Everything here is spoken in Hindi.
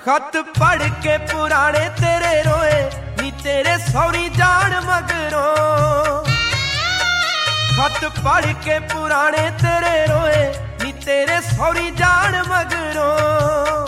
खत पढ़ के पुराने तेरे रोए नी तेरे सौरी जान मगरों। खत पढ़ के पुराने तेरे रोए नी तेरे सौरी जान मगरों।